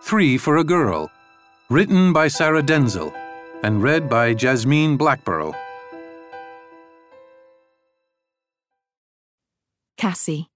Three for a Girl, written by Sarah Denzel and read by Jasmine Blackborough. Cassie.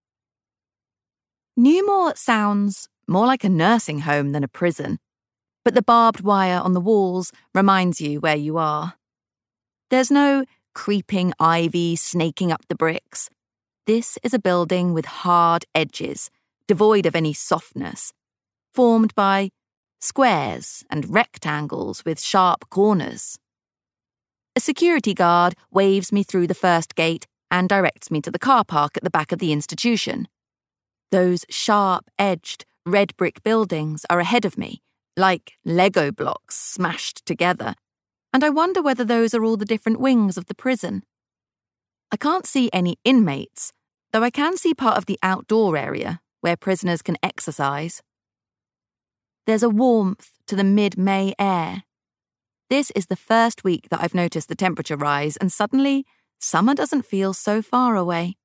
Newmore sounds more like a nursing home than a prison, but the barbed wire on the walls reminds you where you are. There's no creeping ivy snaking up the bricks. This is a building with hard edges, devoid of any softness, formed by squares and rectangles with sharp corners. A security guard waves me through the first gate and directs me to the car park at the back of the institution. Those sharp-edged, red brick buildings are ahead of me, like Lego blocks smashed together, and I wonder whether those are all the different wings of the prison. I can't see any inmates, though I can see part of the outdoor area where prisoners can exercise. There's a warmth to the mid-May air. This is the first week that I've noticed the temperature rise, and suddenly, summer doesn't feel so far away.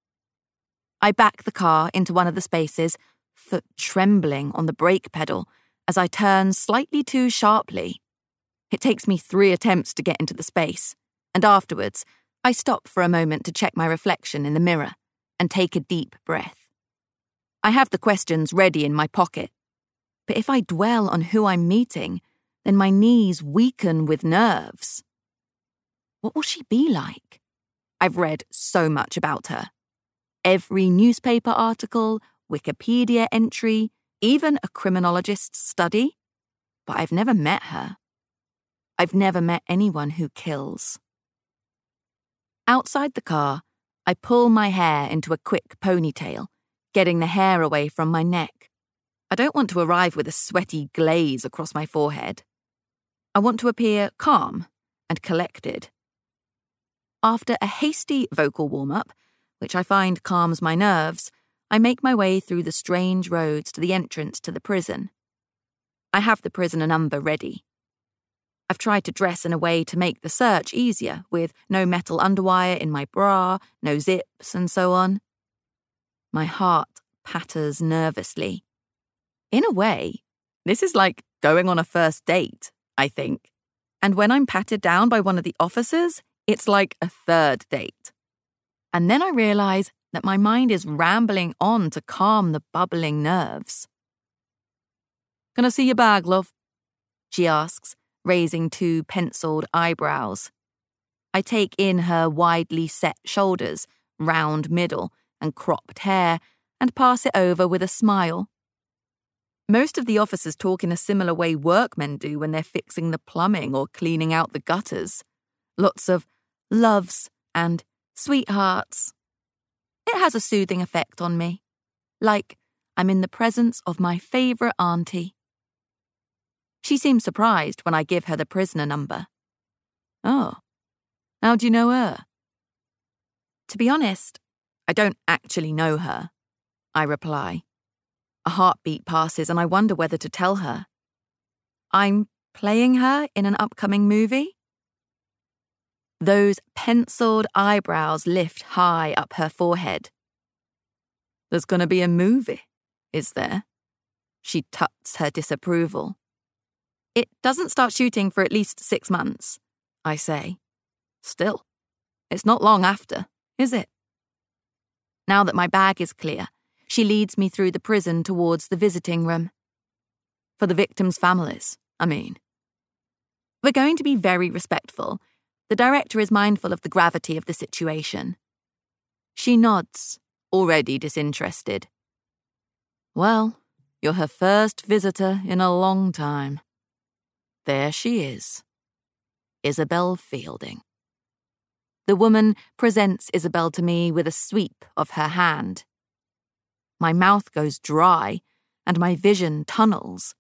I back the car into one of the spaces, foot trembling on the brake pedal, as I turn slightly too sharply. It takes me 3 attempts to get into the space, and afterwards, I stop for a moment to check my reflection in the mirror and take a deep breath. I have the questions ready in my pocket, but if I dwell on who I'm meeting, then my knees weaken with nerves. What will she be like? I've read so much about her. Every newspaper article, Wikipedia entry, even a criminologist's study. But I've never met her. I've never met anyone who kills. Outside the car, I pull my hair into a quick ponytail, getting the hair away from my neck. I don't want to arrive with a sweaty glaze across my forehead. I want to appear calm and collected. After a hasty vocal warm-up, which I find calms my nerves, I make my way through the strange roads to the entrance to the prison. I have the prisoner number ready. I've tried to dress in a way to make the search easier, with no metal underwire in my bra, no zips, and so on. My heart patters nervously. In a way, this is like going on a first date, I think. And when I'm patted down by one of the officers, it's like a third date. And then I realize that my mind is rambling on to calm the bubbling nerves. "Can I see your bag, love?" she asks, raising 2 penciled eyebrows. I take in her widely set shoulders, round middle, and cropped hair, and pass it over with a smile. Most of the officers talk in a similar way workmen do when they're fixing the plumbing or cleaning out the gutters. Lots of loves and sweethearts. It has a soothing effect on me, like I'm in the presence of my favourite auntie. She seems surprised when I give her the prisoner number. "Oh, how do you know her?" "To be honest, I don't actually know her," I reply. A heartbeat passes and I wonder whether to tell her. "I'm playing her in an upcoming movie?" Those penciled eyebrows lift high up her forehead. "There's going to be a movie, is there?" She tuts her disapproval. "It doesn't start shooting for at least 6 months, I say. Still, it's not long after, is it? Now that my bag is clear, she leads me through the prison towards the visiting room. For the victims' families, I mean. We're going to be very respectful. The director is mindful of the gravity of the situation. She nods, already disinterested. "Well, you're her first visitor in a long time. There she is. Isabel Fielding." The woman presents Isabel to me with a sweep of her hand. My mouth goes dry, and my vision tunnels.